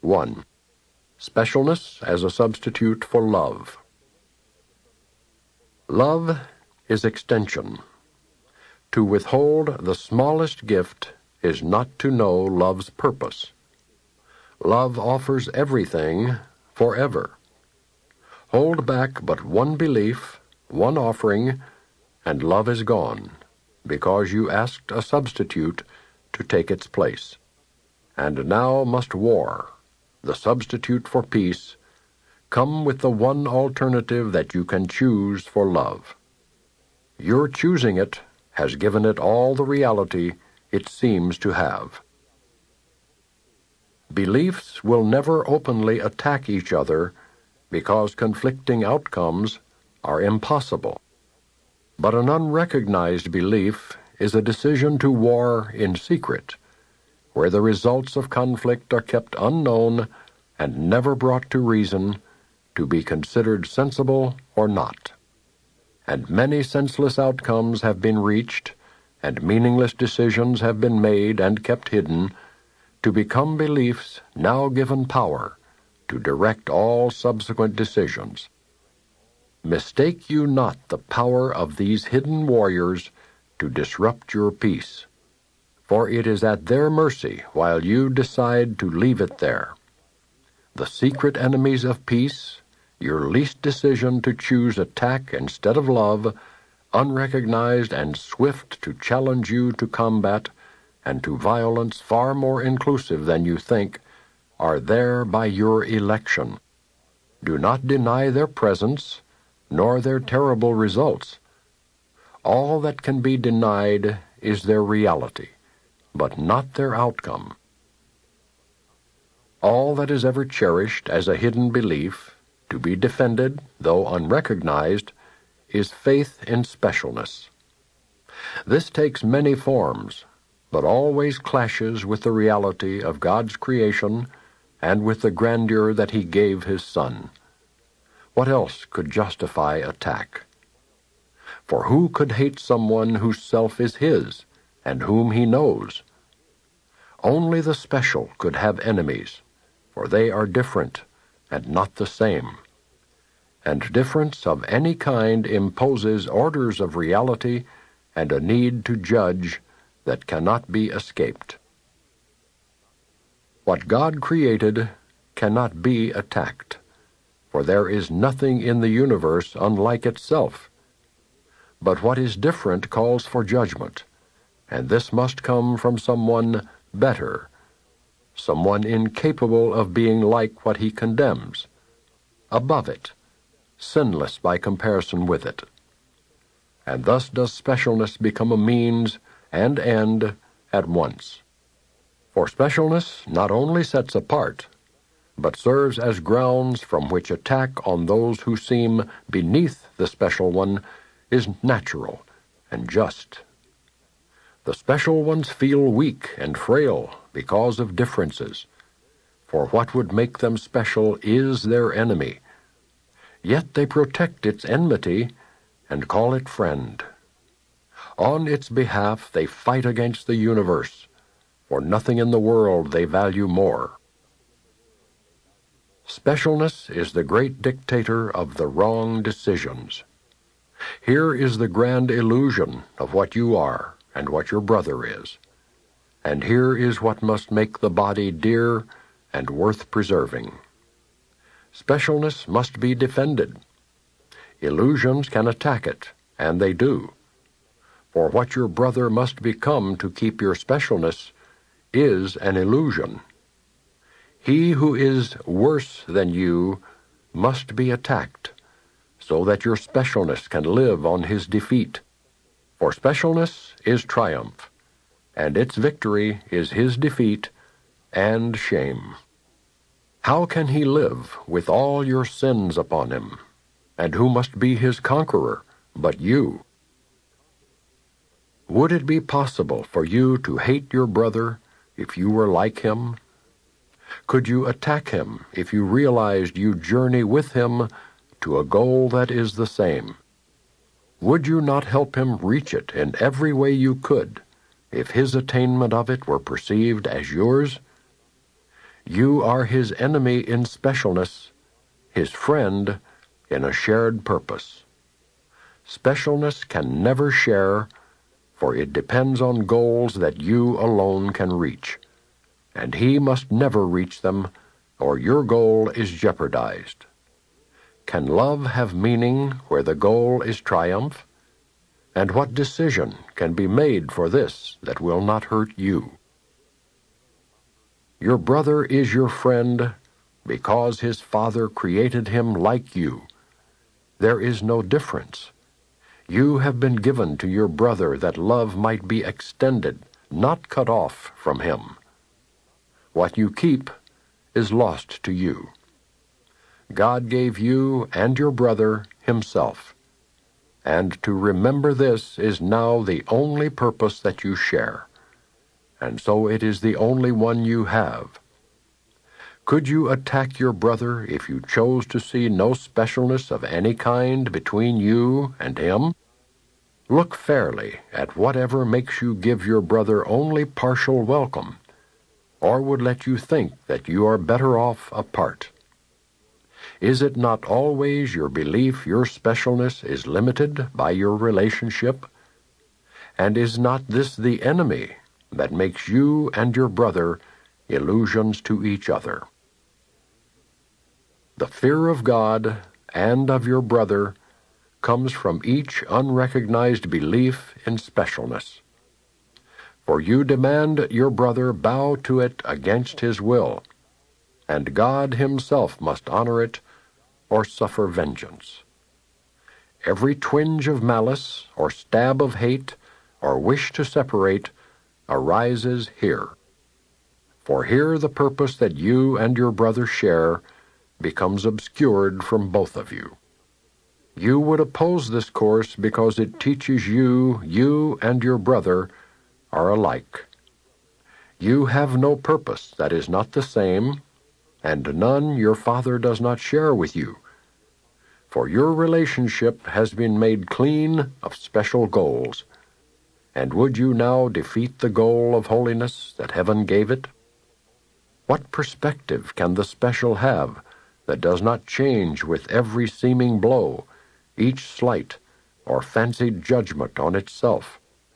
1. Specialness as a substitute for love. Love is extension. To withhold the smallest gift is not to know love's purpose. Love offers everything forever. Hold back but one belief, one offering, and love is gone, because you asked a substitute to take its place. And now must war, the substitute for peace, come with the one alternative that you can choose for love. Your choosing it has given it all the reality it seems to have. Beliefs will never openly attack each other because conflicting outcomes are impossible. But an unrecognized belief is a decision to war in secret, where the results of conflict are kept unknown and never brought to reason to be considered sensible or not. And many senseless outcomes have been reached, and meaningless decisions have been made and kept hidden, to become beliefs now given power to direct all subsequent decisions. Mistake you not the power of these hidden warriors to disrupt your peace, for it is at their mercy while you decide to leave it there. The secret enemies of peace, your least decision to choose attack instead of love, unrecognized and swift to challenge you to combat and to violence far more inclusive than you think, are there by your election. Do not deny their presence, nor their terrible results. All that can be denied is their reality, but not their outcome. All that is ever cherished as a hidden belief, to be defended, though unrecognized, is faith in specialness. This takes many forms, but always clashes with the reality of God's creation and with the grandeur that He gave His Son. What else could justify attack? For who could hate someone whose self is His, and whom He knows? Only the special could have enemies, for they are different and not the same. And difference of any kind imposes orders of reality and a need to judge that cannot be escaped. What God created cannot be attacked, for there is nothing in the universe unlike itself. But what is different calls for judgment, and this must come from someone better, someone incapable of being like what He condemns, above it, sinless by comparison with it. And thus does specialness become a means and end at once. For specialness not only sets apart, but serves as grounds from which attack on those who seem beneath the special one is natural and just. The special ones feel weak and frail because of differences, for what would make them special is their enemy. Yet they protect its enmity and call it friend. On its behalf they fight against the universe, for nothing in the world they value more. Specialness is the great dictator of the wrong decisions. Here is the grand illusion of what you are and what your brother is. And here is what must make the body dear and worth preserving. Specialness must be defended. Illusions can attack it, and they do. For what your brother must become to keep your specialness is an illusion. He who is worse than you must be attacked, so that your specialness can live on his defeat. For specialness is triumph, and its victory is his defeat and shame. How can he live with all your sins upon him? And who must be his conqueror but you? Would it be possible for you to hate your brother if you were like him? Could you attack him if you realized you journey with him to a goal that is the same? Would you not help him reach it in every way you could if his attainment of it were perceived as yours? You are his enemy in specialness, his friend in a shared purpose. Specialness can never share, for it depends on goals that you alone can reach, and he must never reach them, or your goal is jeopardized. Can love have meaning where the goal is triumph? And what decision can be made for this that will not hurt you? Your brother is your friend because his Father created him like you. There is no difference. You have been given to your brother that love might be extended, not cut off from him. What you keep is lost to you. God gave you and your brother himself, and to remember this is now the only purpose that you share, and so it is the only one you have. Could you attack your brother if you chose to see no specialness of any kind between you and him? Look fairly at whatever makes you give your brother only partial welcome, or would let you think that you are better off apart. Is it not always your belief your specialness is limited by your relationship? And is not this the enemy that makes you and your brother illusions to each other? The fear of God and of your brother comes from each unrecognized belief in specialness. For you demand your brother bow to it against his will, and God himself must honor it or suffer vengeance. Every twinge of malice or stab of hate or wish to separate arises here. For here the purpose that you and your brother share becomes obscured from both of you. You would oppose this course because it teaches you and your brother are alike. You have no purpose that is not the same, and none your Father does not share with you. For your relationship has been made clean of special goals. And would you now defeat the goal of holiness that heaven gave it? What perspective can the special have that does not change with every seeming blow, each slight or fancied judgment on itself?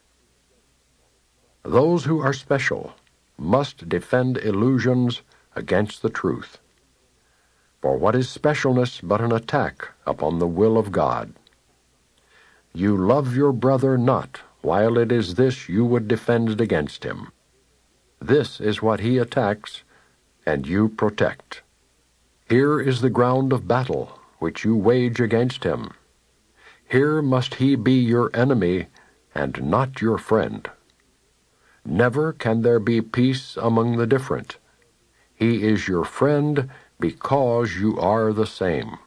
Those who are special must defend illusions against the truth. For what is specialness but an attack upon the will of God? You love your brother not, while it is this you would defend against him. This is what he attacks, and you protect. Here is the ground of battle which you wage against him. Here must he be your enemy, and not your friend. Never can there be peace among the different. He is your friend because you are the same.